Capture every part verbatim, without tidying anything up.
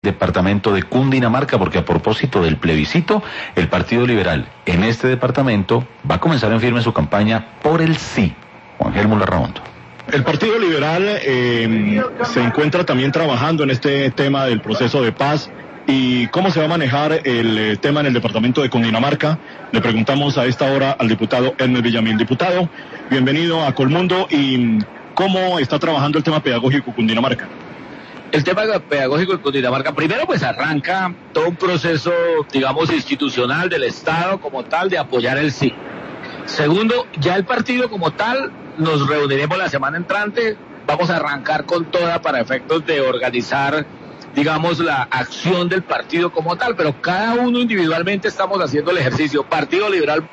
departamento de Cundinamarca, porque a propósito del plebiscito, el Partido Liberal en este departamento va a comenzar en firme su campaña por el sí. Juan Gelmo Larraondo. El Partido Liberal eh, se encuentra también trabajando en este tema del proceso de paz. ¿Y cómo se va a manejar el eh, tema en el departamento de Cundinamarca? Le preguntamos a esta hora al diputado Hermes Villamil. Diputado, bienvenido a Colmundo. ¿Y cómo está trabajando el tema pedagógico en Cundinamarca? El tema pedagógico en Cundinamarca, primero pues arranca todo un proceso, digamos, institucional del Estado como tal de apoyar el sí. Segundo, ya el partido como tal, nos reuniremos la semana entrante, vamos a arrancar con toda para efectos de organizar, digamos, la acción del partido como tal, pero cada uno individualmente estamos haciendo el ejercicio. Partido Liberal,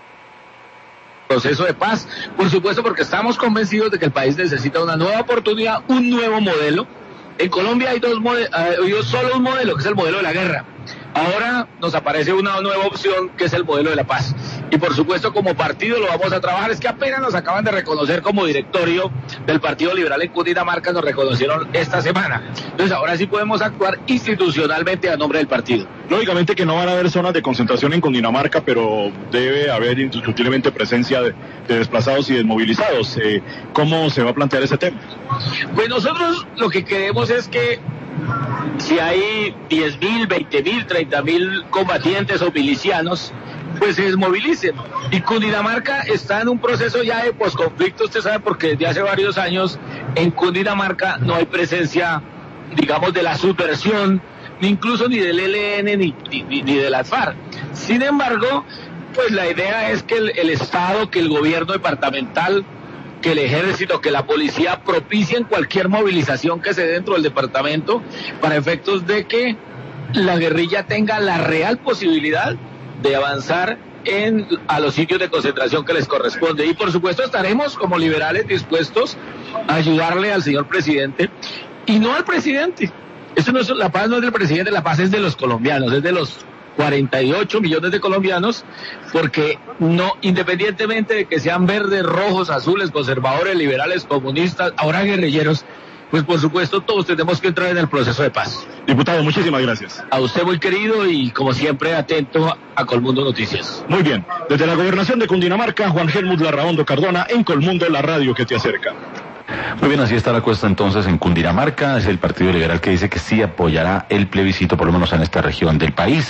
proceso de paz, por supuesto, porque estamos convencidos de que el país necesita una nueva oportunidad, un nuevo modelo. En Colombia hay dos modelos, hay solo un modelo, que es el modelo de la guerra. Ahora nos aparece una nueva opción, que es el modelo de la paz. Y por supuesto, como partido lo vamos a trabajar. Es que apenas nos acaban de reconocer como directorio del Partido Liberal en Cundinamarca, nos reconocieron esta semana. Entonces ahora sí podemos actuar institucionalmente a nombre del partido. Lógicamente que no van a haber zonas de concentración en Cundinamarca, pero debe haber indiscutiblemente presencia de, de desplazados y desmovilizados. Eh, ¿Cómo se va a plantear ese tema? Pues nosotros lo que queremos es que si hay diez mil, veinte mil, treinta mil combatientes o milicianos, pues se desmovilicen. Y Cundinamarca está en un proceso ya de posconflicto, usted sabe, porque desde hace varios años en Cundinamarca no hay presencia, digamos, de la subversión, ni incluso ni del E L N ni, ni, ni de las FARC. Sin embargo, pues la idea es que el, el Estado, que el gobierno departamental, que el ejército, que la policía propicien cualquier movilización que se dé dentro del departamento para efectos de que la guerrilla tenga la real posibilidad de avanzar en, a los sitios de concentración que les corresponde. Y por supuesto estaremos como liberales dispuestos a ayudarle al señor presidente y no al presidente. Eso no es, la paz no es del presidente, la paz es de los colombianos, es de los cuarenta y ocho millones de colombianos, porque no, independientemente de que sean verdes, rojos, azules, conservadores, liberales, comunistas, ahora guerrilleros, pues por supuesto todos tenemos que entrar en el proceso de paz. Diputado, muchísimas gracias. A usted muy querido y como siempre atento a Colmundo Noticias. Muy bien, desde la gobernación de Cundinamarca, Juan Helmut Larraondo Cardona, en Colmundo, la radio que te acerca. Muy bien, así está la cuesta entonces en Cundinamarca. Es el Partido Liberal que dice que sí apoyará el plebiscito, por lo menos en esta región del país.